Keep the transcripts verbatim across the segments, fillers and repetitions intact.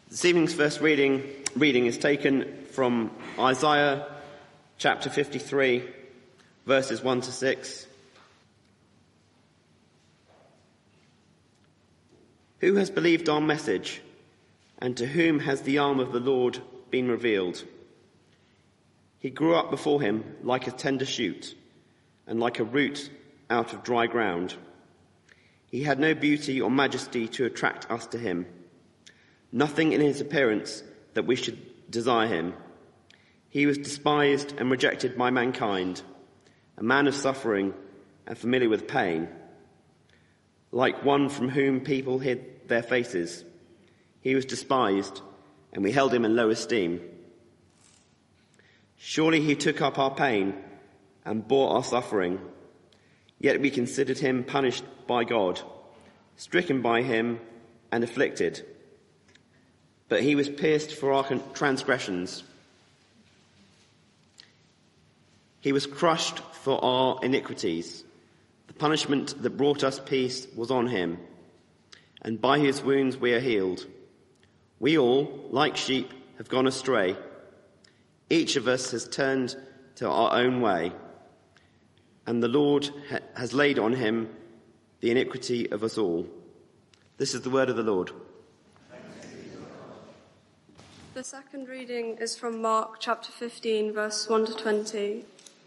This evening's first reading, reading is taken from Isaiah chapter fifty-three, verses one to six. Who has believed our message, and to whom has the arm of the Lord been revealed? He grew up before him like a tender shoot, and like a root out of dry ground. He had no beauty or majesty to attract us to him, nothing in his appearance that we should desire him. He was despised and rejected by mankind, a man of suffering and familiar with pain. Like one from whom people hid their faces, he was despised, and we held him in low esteem. Surely he took up our pain and bore our suffering, yet we considered him punished by God, stricken by him and afflicted. But he was pierced for our transgressions. He was crushed for our iniquities. The punishment that brought us peace was on him, and by his wounds we are healed. We all, like sheep, have gone astray. Each of us has turned to our own way, and the Lord ha- has laid on him the iniquity of us all. This is the word of the Lord. The second reading is from Mark chapter fifteen, verse one to twenty.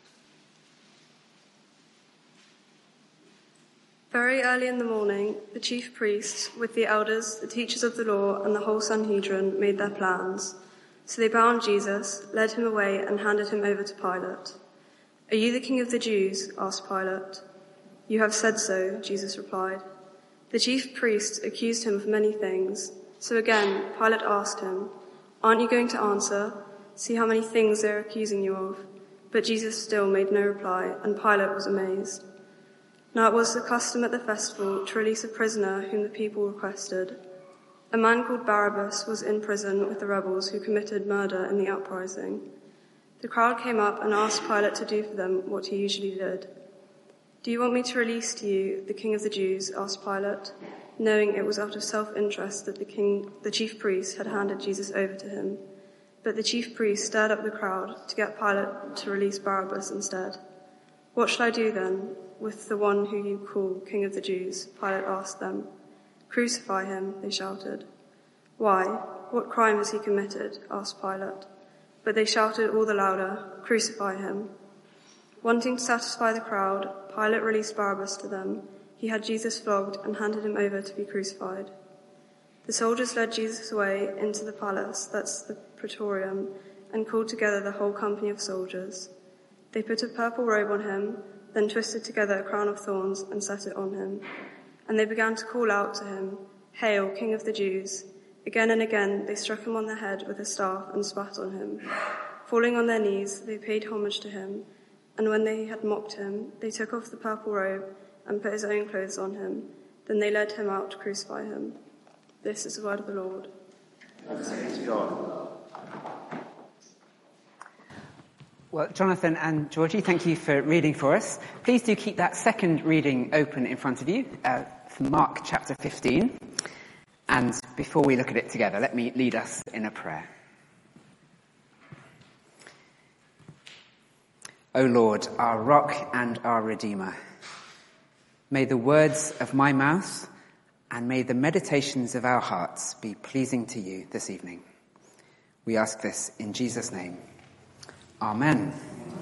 Very early in the morning, the chief priests, with the elders, the teachers of the law, and the whole Sanhedrin, made their plans. So they bound Jesus, led him away, and handed him over to Pilate. "Are you the king of the Jews?" asked Pilate. "You have said so," Jesus replied. The chief priests accused him of many things. So again, Pilate asked him, "Aren't you going to answer? See how many things they're accusing you of." But Jesus still made no reply, and Pilate was amazed. Now it was the custom at the festival to release a prisoner whom the people requested. A man called Barabbas was in prison with the rebels who committed murder in the uprising. The crowd came up and asked Pilate to do for them what he usually did. "Do you want me to release to you the king of the Jews?" asked Pilate, knowing it was out of self-interest that the king, the chief priest had handed Jesus over to him. But the chief priest stirred up the crowd to get Pilate to release Barabbas instead. "What shall I do then with the one who you call King of the Jews?" Pilate asked them. "Crucify him," they shouted. "Why? What crime has he committed?" asked Pilate. But they shouted all the louder, "Crucify him." Wanting to satisfy the crowd, Pilate released Barabbas to them. He had Jesus flogged and handed him over to be crucified. The soldiers led Jesus away into the palace, that's the Praetorium, and called together the whole company of soldiers. They put a purple robe on him, then twisted together a crown of thorns and set it on him. And they began to call out to him, "Hail, King of the Jews!" Again and again they struck him on the head with a staff and spat on him. Falling on their knees, they paid homage to him, and when they had mocked him, they took off the purple robe and put his own clothes on him. Then they led him out to crucify him. This is the word of the Lord. Thanks be to God. Well, Jonathan and Georgie, thank you for reading for us. Please do keep that second reading open in front of you, uh, from Mark chapter fifteen. And before we look at it together, let me lead us in a prayer. O Lord, our rock and our redeemer, may the words of my mouth and may the meditations of our hearts be pleasing to you this evening. We ask this in Jesus' name. Amen.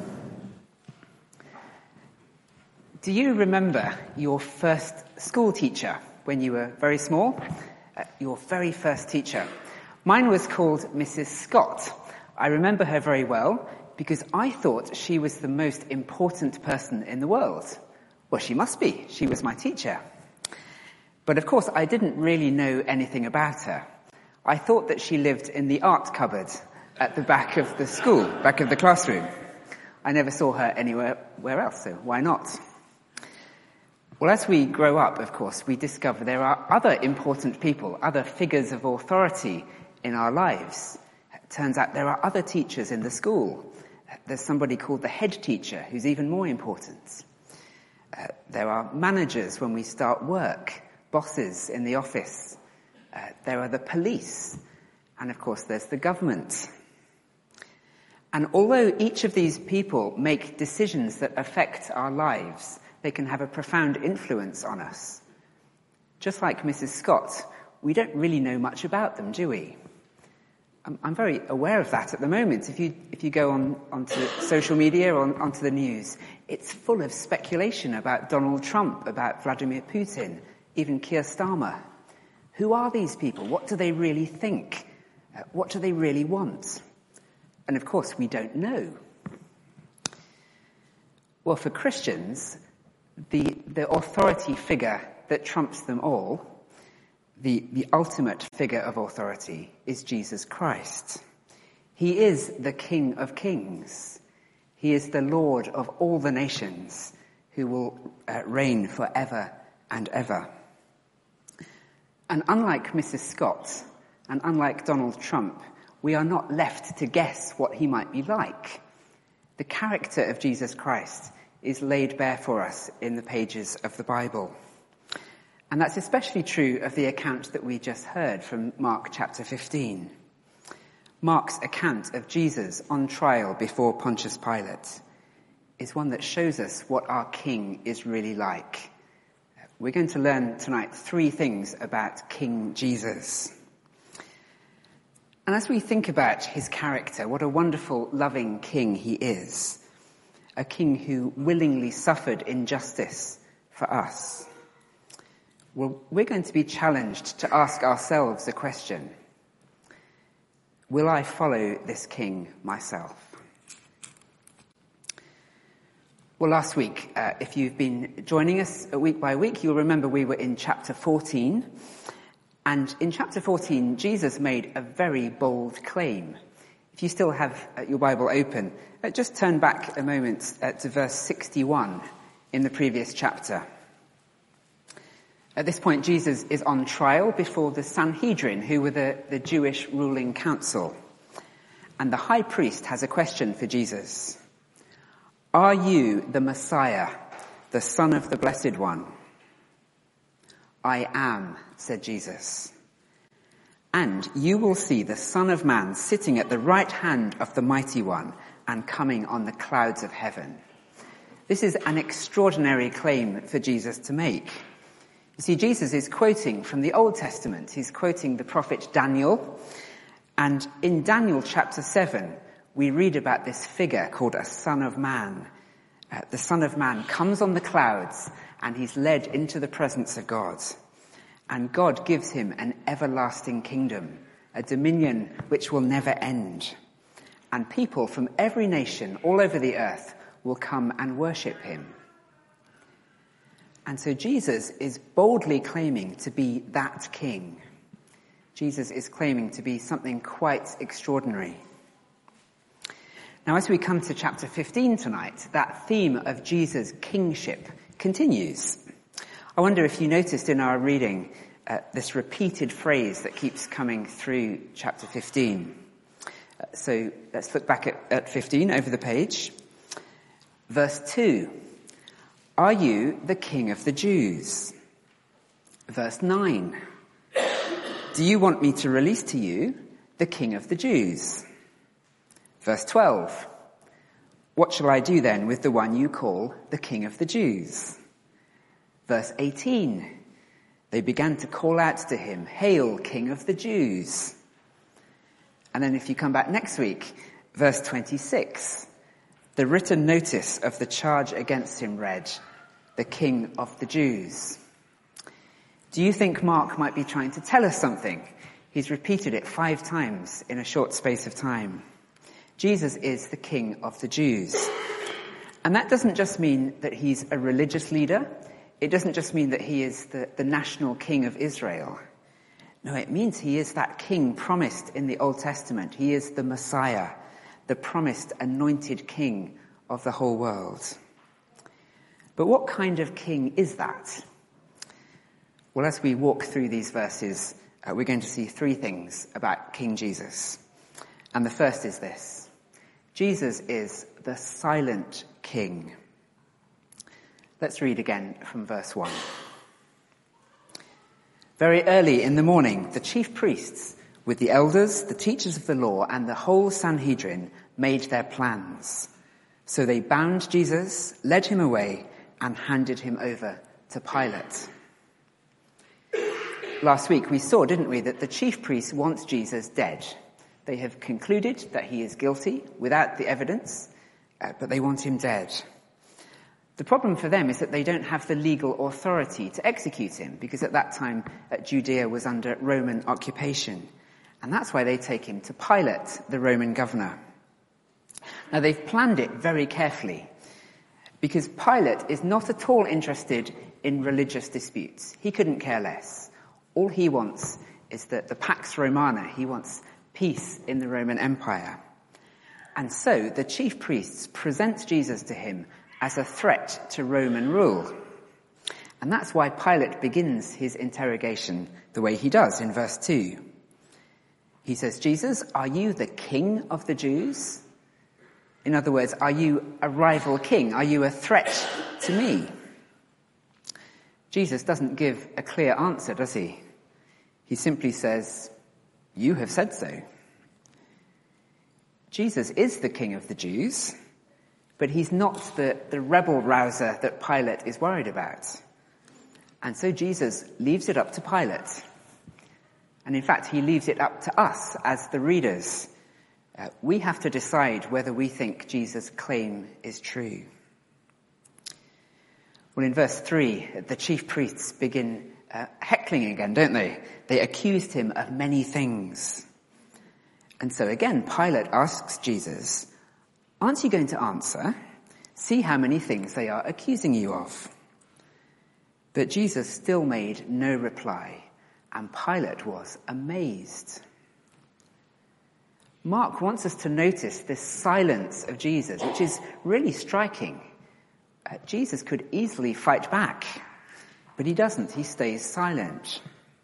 Do you remember your first school teacher when you were very small? Uh, your very first teacher? Mine was called Missus Scott. I remember her very well because I thought she was the most important person in the world. Well, she must be. She was my teacher. But of course, I didn't really know anything about her. I thought that she lived in the art cupboard at the back of the school, back of the classroom. I never saw her anywhere where else, so why not? Well, as we grow up, of course, we discover there are other important people, other figures of authority in our lives. It turns out there are other teachers in the school. There's somebody called the head teacher who's even more important. Uh, there are managers when we start work, bosses in the office. Uh, there are the police. And of course, there's the government. And although each of these people make decisions that affect our lives, they can have a profound influence on us. Just like Missus Scott, we don't really know much about them, do we? I'm, I'm very aware of that at the moment. If you if you go on onto social media or on, onto the news, it's full of speculation about Donald Trump, about Vladimir Putin, even Keir Starmer. Who are these people? What do they really think? Uh, what do they really want? And of course, we don't know. Well, for Christians, the, the authority figure that trumps them all, the, the ultimate figure of authority, is Jesus Christ. He is the King of Kings. He is the Lord of all the nations who will uh, reign forever and ever. And unlike Missus Scott, and unlike Donald Trump, we are not left to guess what he might be like. The character of Jesus Christ is laid bare for us in the pages of the Bible. And that's especially true of the account that we just heard from Mark chapter fifteen. Mark's account of Jesus on trial before Pontius Pilate is one that shows us what our King is really like. We're going to learn tonight three things about King Jesus. And as we think about his character, what a wonderful, loving king he is. A king who willingly suffered injustice for us. Well, we're going to be challenged to ask ourselves a question. Will I follow this king myself? Well, last week, uh, if you've been joining us week by week, you'll remember we were in chapter fourteen. And in chapter fourteen, Jesus made a very bold claim. If you still have uh, your Bible open, uh, just turn back a moment uh, to verse sixty-one in the previous chapter. At this point, Jesus is on trial before the Sanhedrin, who were the, the Jewish ruling council. And the high priest has a question for Jesus. Are you the Messiah, the Son of the Blessed One? I am, said Jesus. And you will see the Son of Man sitting at the right hand of the Mighty One and coming on the clouds of heaven. This is an extraordinary claim for Jesus to make. You see, Jesus is quoting from the Old Testament. He's quoting the prophet Daniel. And in Daniel chapter seven, we read about this figure called a Son of Man. Uh, the Son of Man comes on the clouds and he's led into the presence of God. And God gives him an everlasting kingdom, a dominion which will never end. And people from every nation all over the earth will come and worship him. And so Jesus is boldly claiming to be that king. Jesus is claiming to be something quite extraordinary. Now, as we come to chapter fifteen tonight, that theme of Jesus' kingship continues. I wonder if you noticed in our reading uh, this repeated phrase that keeps coming through chapter fifteen. Uh, so let's look back at, at fifteen over the page. Verse two. Are you the King of the Jews? Verse nine. Do you want me to release to you the King of the Jews? Verse twelve. What shall I do then with the one you call the King of the Jews? Verse eighteen. They began to call out to him, Hail, King of the Jews. And then if you come back next week, verse twenty-six. The written notice of the charge against him read, the King of the Jews. Do you think Mark might be trying to tell us something? He's repeated it five times in a short space of time. Jesus is the King of the Jews. And that doesn't just mean that he's a religious leader. It doesn't just mean that he is the, the national king of Israel. No, it means he is that king promised in the Old Testament. He is the Messiah, the promised anointed king of the whole world. But what kind of king is that? Well, as we walk through these verses, uh, we're going to see three things about King Jesus. And the first is this. Jesus is the silent king. Let's read again from verse one. Very early in the morning, the chief priests With the elders, the teachers of the law, and the whole Sanhedrin made their plans. So they bound Jesus, led him away, and handed him over to Pilate. Last week we saw, didn't we, that the chief priests want Jesus dead. They have concluded that he is guilty without the evidence, uh, but they want him dead. The problem for them is that they don't have the legal authority to execute him, because at that time uh, Judea was under Roman occupation. And that's why they take him to Pilate, the Roman governor. Now they've planned it very carefully, because Pilate is not at all interested in religious disputes. He couldn't care less. All he wants is that the Pax Romana, he wants peace in the Roman Empire. And so the chief priests present Jesus to him as a threat to Roman rule. And that's why Pilate begins his interrogation the way he does in verse two. He says, "Jesus, are you the king of the Jews?" In other words, are you a rival king? Are you a threat to me? Jesus doesn't give a clear answer, does he? He simply says, "You have said so." Jesus is the king of the Jews, but he's not the, the rebel rouser that Pilate is worried about. And so Jesus leaves it up to Pilate. And in fact, he leaves it up to us as the readers. Uh, we have to decide whether we think Jesus' claim is true. Well, in verse three, the chief priests begin uh, heckling again, don't they? They accused him of many things. And so again, Pilate asks Jesus, "Aren't you going to answer? See how many things they are accusing you of." But Jesus still made no reply, and Pilate was amazed. Mark wants us to notice this silence of Jesus, which is really striking. Uh, Jesus could easily fight back, but he doesn't. He stays silent.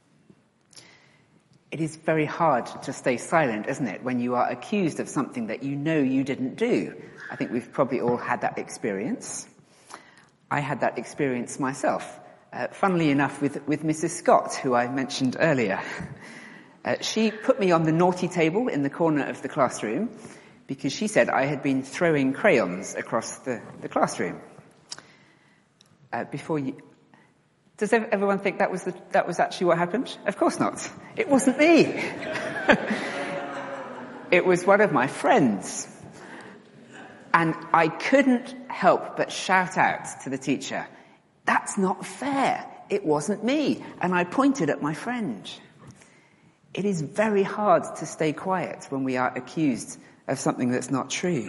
It is very hard to stay silent, isn't it, when you are accused of something that you know you didn't do. I think we've probably all had that experience. I had that experience myself, uh, funnily enough, with, with Missus Scott, who I mentioned earlier. Uh, she put me on the naughty table in the corner of the classroom because she said I had been throwing crayons across the, the classroom. Uh, before you... Does everyone think that was the, that was actually what happened? Of course not. It wasn't me. It was one of my friends. And I couldn't help but shout out to the teacher, "That's not fair. It wasn't me." And I pointed at my friend. It is very hard to stay quiet when we are accused of something that's not true.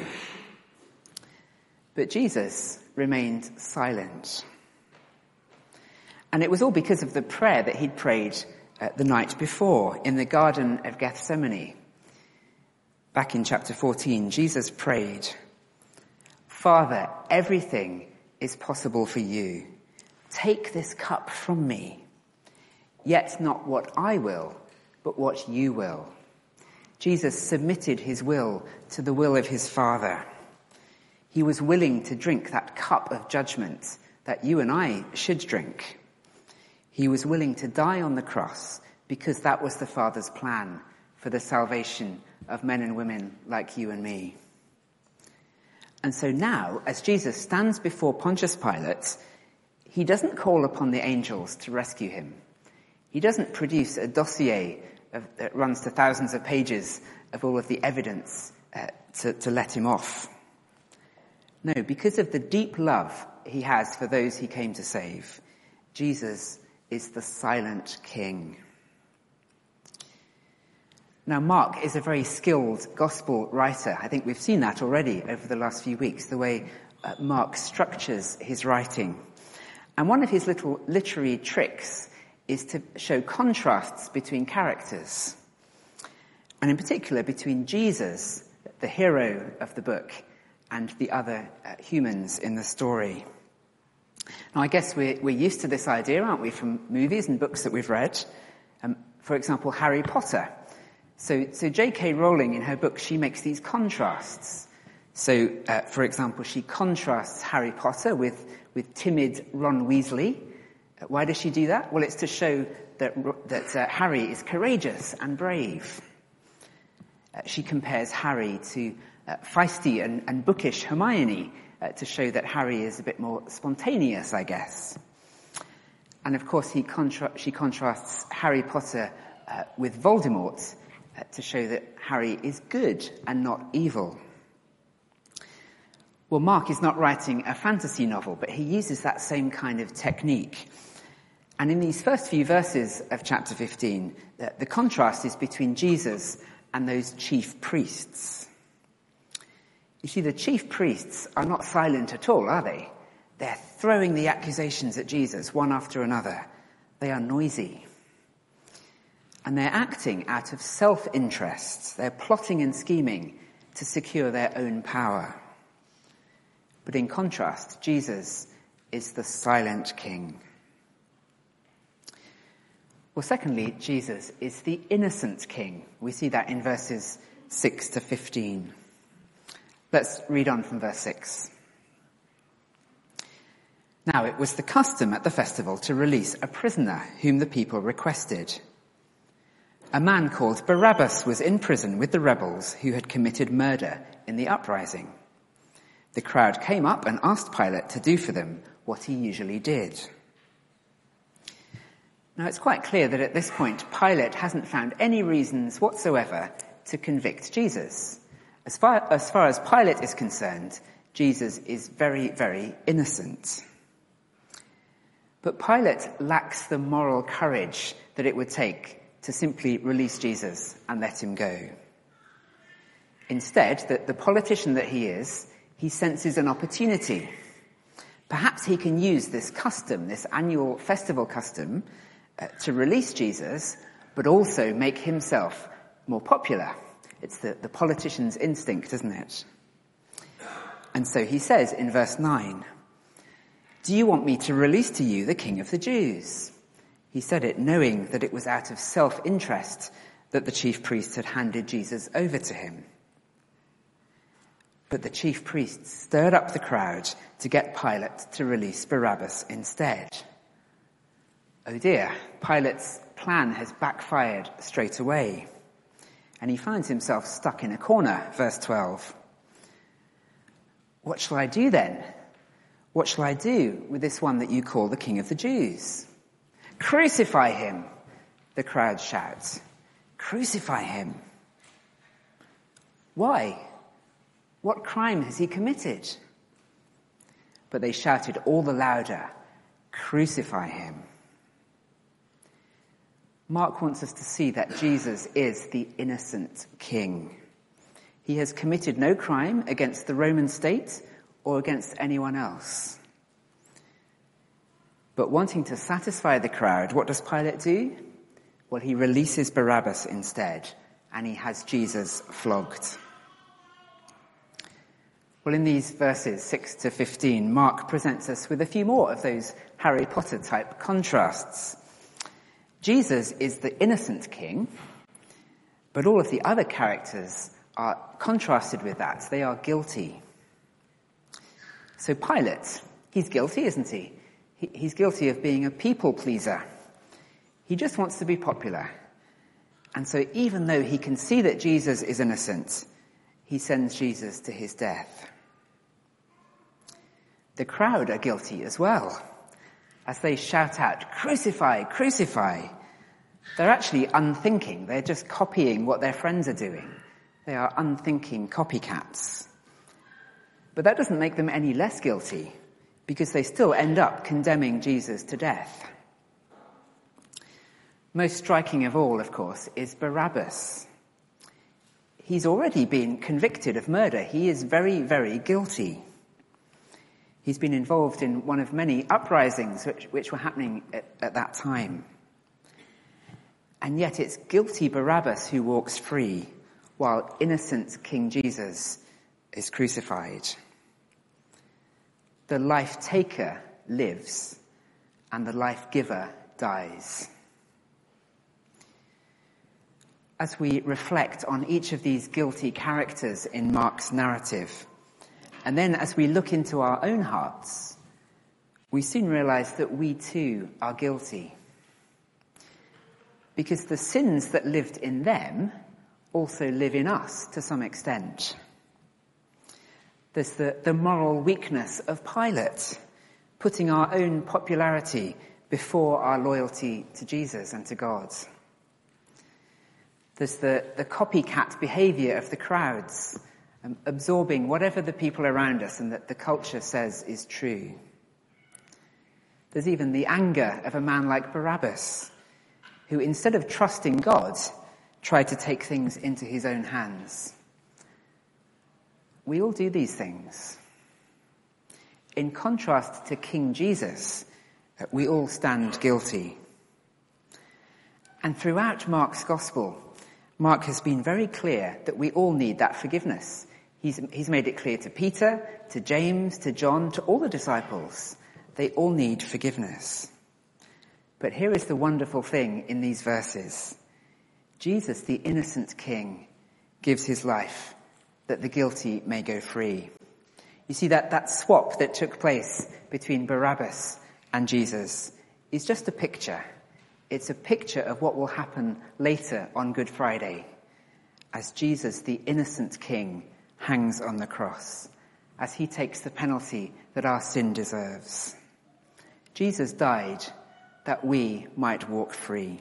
But Jesus remained silent. And it was all because of the prayer that he'd prayed uh, the night before in the Garden of Gethsemane. Back in chapter fourteen, Jesus prayed, "Father, everything is possible for you. Take this cup from me. Yet not what I will, but what you will." Jesus submitted his will to the will of his Father. He was willing to drink that cup of judgment that you and I should drink. He was willing to die on the cross because that was the Father's plan for the salvation of men and women like you and me. And so now, as Jesus stands before Pontius Pilate, he doesn't call upon the angels to rescue him. He doesn't produce a dossier of, that runs to thousands of pages of all of the evidence uh, to, to let him off. No, because of the deep love he has for those he came to save, Jesus is the silent king. Now, Mark is a very skilled gospel writer. I think we've seen that already over the last few weeks, the way uh, Mark structures his writing. And one of his little literary tricks is to show contrasts between characters, and in particular between Jesus, the hero of the book, and the other uh, humans in the story. Now, I guess we're, we're used to this idea, aren't we, from movies and books that we've read. Um, for example, Harry Potter. So, so J K Rowling, in her book, she makes these contrasts. So, uh, for example, she contrasts Harry Potter with, with timid Ron Weasley. Uh, why does she do that? Well, it's to show that, that uh, Harry is courageous and brave. Uh, she compares Harry to uh, feisty and, and bookish Hermione uh, to show that Harry is a bit more spontaneous, I guess. And of course, he contra- she contrasts Harry Potter uh, with Voldemort uh, to show that Harry is good and not evil. Well, Mark is not writing a fantasy novel, but he uses that same kind of technique. And in these first few verses of chapter fifteen, the, the contrast is between Jesus and those chief priests. You see, the chief priests are not silent at all, are they? They're throwing the accusations at Jesus one after another. They are noisy. And they're acting out of self-interest. They're plotting and scheming to secure their own power. But in contrast, Jesus is the silent king. Well, secondly, Jesus is the innocent king. We see that in verses six to fifteen. Let's read on from verse six. Now it was the custom at the festival to release a prisoner whom the people requested. A man called Barabbas was in prison with the rebels who had committed murder in the uprising. The crowd came up and asked Pilate to do for them what he usually did. Now it's quite clear that at this point Pilate hasn't found any reasons whatsoever to convict Jesus. As far, as far as Pilate is concerned, Jesus is very, very innocent. But Pilate lacks the moral courage that it would take to simply release Jesus and let him go. Instead, the, the politician that he is, he senses an opportunity. Perhaps he can use this custom, this annual festival custom, uh, to release Jesus, but also make himself more popular. It's the, the politician's instinct, isn't it? And so he says in verse nine, "Do you want me to release to you the King of the Jews?" He said it knowing that it was out of self-interest that the chief priests had handed Jesus over to him. But the chief priests stirred up the crowd to get Pilate to release Barabbas instead. Oh dear, Pilate's plan has backfired straight away. And he finds himself stuck in a corner, verse twelve. What shall I do then? What shall I do with this one that you call the King of the Jews? Crucify him, the crowd shouts. Crucify him. Why? What crime has he committed? But they shouted all the louder, crucify him. Mark wants us to see that Jesus is the innocent king. He has committed no crime against the Roman state or against anyone else. But wanting to satisfy the crowd, what does Pilate do? Well, he releases Barabbas instead, and he has Jesus flogged. Well, in these verses six to fifteen, Mark presents us with a few more of those Harry Potter type contrasts. Jesus is the innocent king, but all of the other characters are contrasted with that. They are guilty. So Pilate, he's guilty, isn't he? he? He's guilty of being a people pleaser. He just wants to be popular. And so even though he can see that Jesus is innocent, he sends Jesus to his death. The crowd are guilty as well. As they shout out, crucify, crucify, they're actually unthinking. They're just copying what their friends are doing. They are unthinking copycats. But that doesn't make them any less guilty, because they still end up condemning Jesus to death. Most striking of all, of course, is Barabbas. He's already been convicted of murder. He is very, very guilty. He's been involved in one of many uprisings which, which were happening at, at that time. And yet it's guilty Barabbas who walks free, while innocent King Jesus is crucified. The life-taker lives, and the life-giver dies. As we reflect on each of these guilty characters in Mark's narrative, and then as we look into our own hearts, we soon realize that we too are guilty. because the sins that lived in them also live in us to some extent. There's the, the moral weakness of Pilate, putting our own popularity before our loyalty to Jesus and to God. There's the, the copycat behaviour of the crowds, um, absorbing whatever the people around us and that the culture says is true. There's even the anger of a man like Barabbas, who instead of trusting God, tried to take things into his own hands. We all do these things. In contrast to King Jesus, we all stand guilty. And throughout Mark's Gospel, Mark has been very clear that we all need that forgiveness. He's, he's made it clear to Peter, to James, to John, to all the disciples. They all need forgiveness. But here is the wonderful thing in these verses. Jesus, the innocent King, gives his life that the guilty may go free. You see, that, that swap that took place between Barabbas and Jesus is just a picture. It's a picture of what will happen later on Good Friday, as Jesus, the innocent King, hangs on the cross, as he takes the penalty that our sin deserves. Jesus died that we might walk free.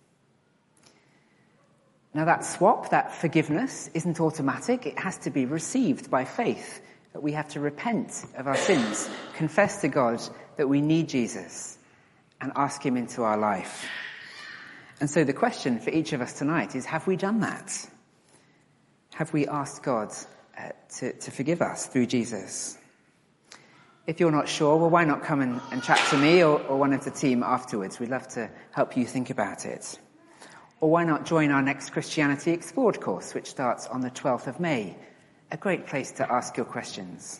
Now that swap, that forgiveness, isn't automatic. It has to be received by faith, that we have to repent of our sins, confess to God that we need Jesus, and ask him into our life. And so the question for each of us tonight is, have we done that? Have we asked God uh, to, to forgive us through Jesus? If you're not sure, well, why not come and, and chat to me or, or one of the team afterwards? We'd love to help you think about it. Or why not join our next Christianity Explored course, which starts on the twelfth of May? A great place to ask your questions.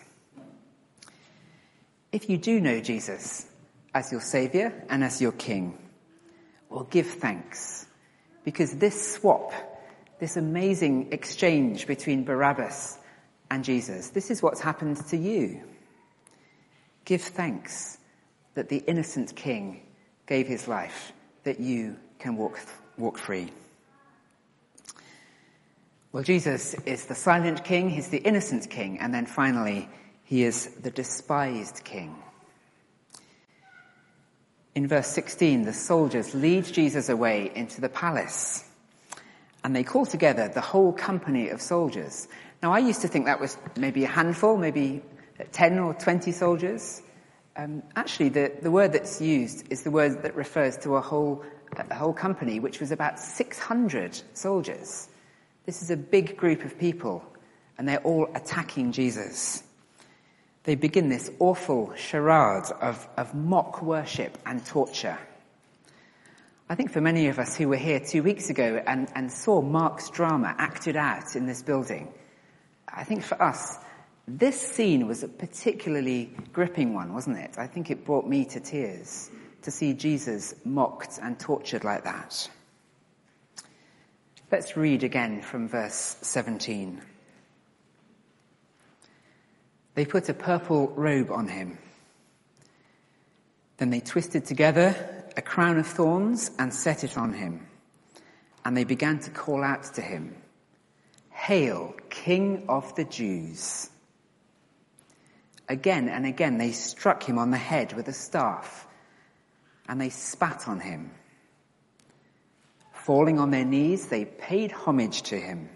If you do know Jesus as your Saviour and as your King, well, give thanks, because this swap, this amazing exchange between Barabbas and Jesus, this is what's happened to you. Give thanks that the innocent King gave his life, that you can walk, walk free. Well, Jesus is the silent King, he's the innocent King, and then finally, he is the despised King. In verse sixteen, the soldiers lead Jesus away into the palace, and they call together the whole company of soldiers. Now, I used to think that was maybe a handful, maybe ten or twenty soldiers. Um, actually, the, the word that's used is the word that refers to a whole, a whole company, which was about six hundred soldiers. This is a big group of people, and they're all attacking Jesus. They begin this awful charade of, of mock worship and torture. I think for many of us who were here two weeks ago and, and saw Mark's drama acted out in this building, I think for us, this scene was a particularly gripping one, wasn't it? I think it brought me to tears to see Jesus mocked and tortured like that. Let's read again from verse seventeen. They put a purple robe on him. Then they twisted together a crown of thorns and set it on him. And they began to call out to him, "Hail, King of the Jews!" Again and again they struck him on the head with a staff, and they spat on him. Falling on their knees, they paid homage to him.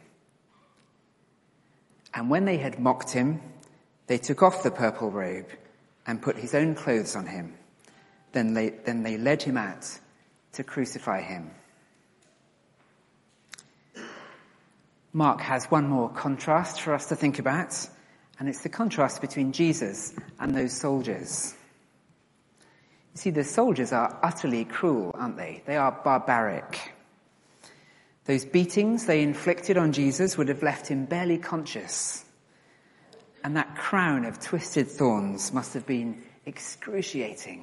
And when they had mocked him, they took off the purple robe and put his own clothes on him. Then they, then they led him out to crucify him. Mark has one more contrast for us to think about, and it's the contrast between Jesus and those soldiers. You see, the soldiers are utterly cruel, aren't they? They are barbaric. Those beatings they inflicted on Jesus would have left him barely conscious. And that crown of twisted thorns must have been excruciating.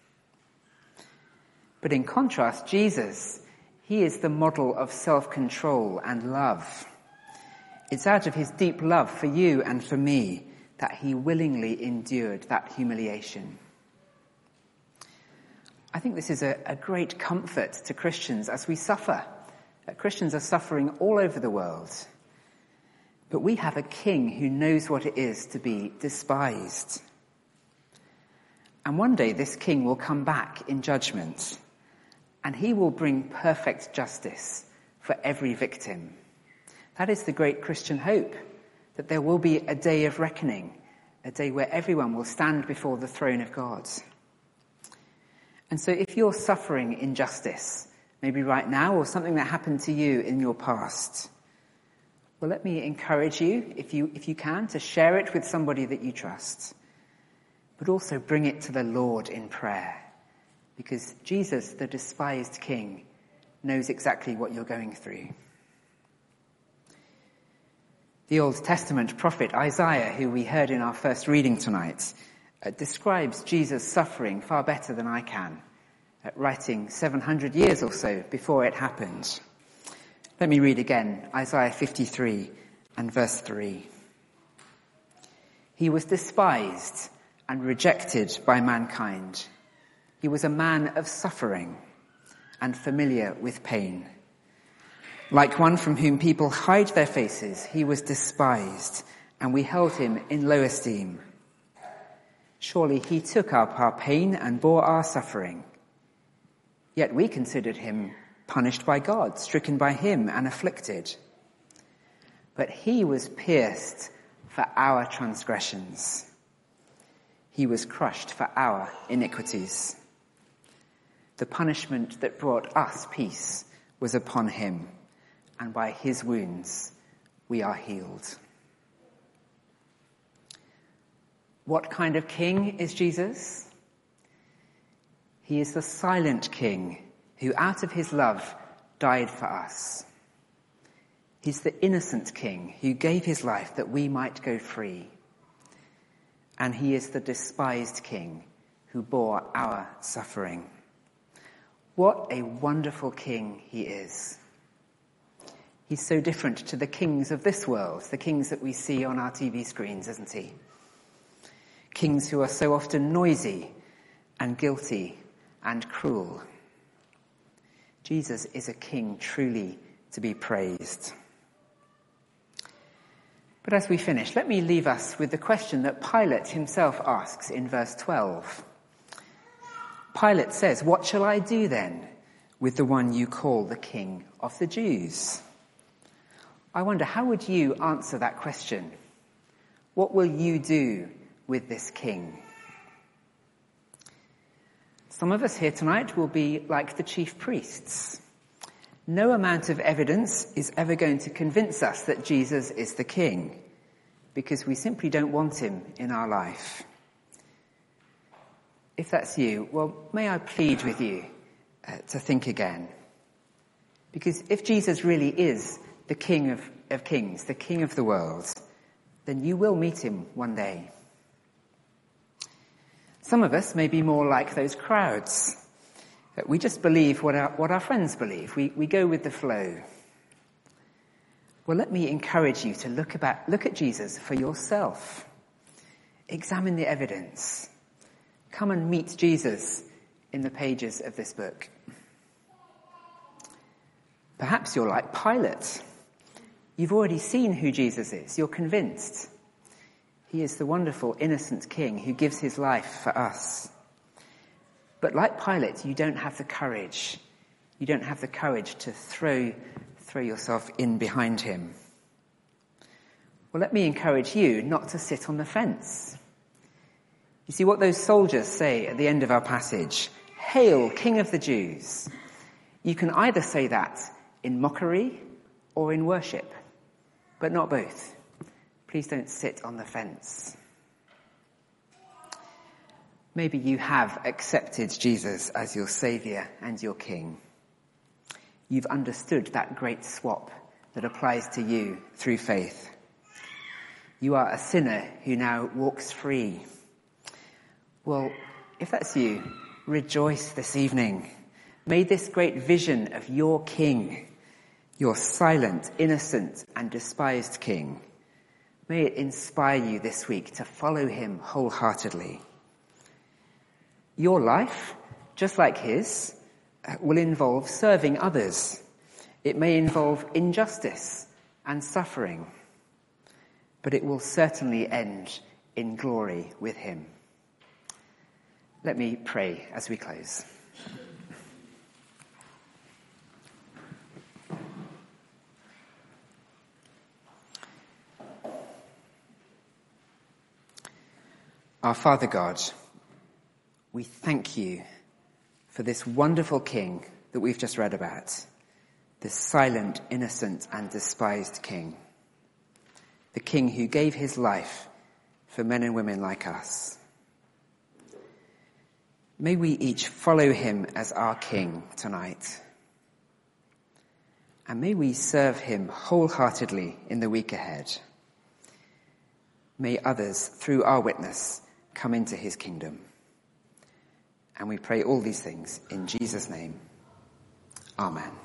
But in contrast, Jesus, he is the model of self-control and love. It's out of his deep love for you and for me that he willingly endured that humiliation. I think this is a, a great comfort to Christians as we suffer. Uh, Christians are suffering all over the world. But we have a king who knows what it is to be despised. And one day this king will come back in judgment, and he will bring perfect justice for every victim. That is the great Christian hope, that there will be a day of reckoning, a day where everyone will stand before the throne of God. And so if you're suffering injustice, maybe right now, or something that happened to you in your past, well, let me encourage you, if you, if you can, to share it with somebody that you trust, but also bring it to the Lord in prayer, because Jesus, the despised King, knows exactly what you're going through. The Old Testament prophet Isaiah, who we heard in our first reading tonight, uh, describes Jesus' suffering far better than I can, uh, writing seven hundred years or so before it happened. Let me read again, Isaiah fifty-three and verse three. He was despised and rejected by mankind. He was a man of suffering and familiar with pain. Like one from whom people hide their faces, he was despised, and we held him in low esteem. Surely he took up our pain and bore our suffering. Yet we considered him punished by God, stricken by him and afflicted. But he was pierced for our transgressions. He was crushed for our iniquities. The punishment that brought us peace was upon him, and by his wounds we are healed. What kind of king is Jesus? He is the silent king who out of his love died for us. He's the innocent king who gave his life that we might go free. And he is the despised king who bore our suffering. What a wonderful king he is. He's so different to the kings of this world, the kings that we see on our T V screens, isn't he? Kings who are so often noisy and guilty and cruel. Jesus is a king truly to be praised. But as we finish, let me leave us with the question that Pilate himself asks in verse twelve. Pilate says, "What shall I do then with the one you call the King of the Jews?" I wonder, how would you answer that question? What will you do with this king? Some of us here tonight will be like the chief priests. No amount of evidence is ever going to convince us that Jesus is the king, because we simply don't want him in our life. If that's you, well, may I plead with you uh, to think again. Because if Jesus really is the King of, of kings, the King of the world, then you will meet him one day. Some of us may be more like those crowds. We just believe what our, what our friends believe. We, we go with the flow. Well, let me encourage you to look about, look at Jesus for yourself. Examine the evidence. Come and meet Jesus in the pages of this book. Perhaps you're like Pilate. You've already seen who Jesus is. You're convinced. He is the wonderful, innocent king who gives his life for us. But like Pilate, you don't have the courage. You don't have the courage to throw, throw yourself in behind him. Well, let me encourage you not to sit on the fence. You see what those soldiers say at the end of our passage? "Hail, King of the Jews." You can either say that in mockery or in worship, but not both. Please don't sit on the fence. Maybe you have accepted Jesus as your Saviour and your King. You've understood that great swap that applies to you through faith. You are a sinner who now walks free. Well, if that's you, rejoice this evening. May this great vision of your King, your silent, innocent, and despised King, may it inspire you this week to follow him wholeheartedly. Your life just like his, uh, will involve serving others. It may involve injustice and suffering, but it will certainly end in glory with him. Let me pray as we close. Our Father God, we thank you for this wonderful King that we've just read about, this silent, innocent, and despised King, the King who gave his life for men and women like us. May we each follow him as our King tonight, and may we serve him wholeheartedly in the week ahead. May others, through our witness, come into his kingdom. And we pray all these things in Jesus' name. Amen.